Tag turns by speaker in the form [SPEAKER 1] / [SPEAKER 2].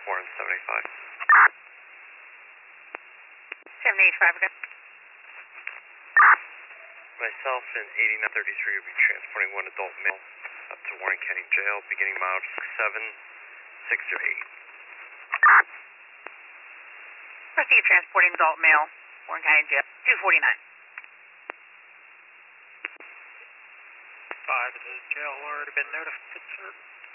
[SPEAKER 1] Warren 75.
[SPEAKER 2] 785, okay.
[SPEAKER 1] Myself and 8933 will be transporting one adult male up to Warren County Jail, beginning mile 67608.
[SPEAKER 2] Proceed transporting adult male, Warren County Jail, 249.
[SPEAKER 3] 5 to the jail, already been notified, sir.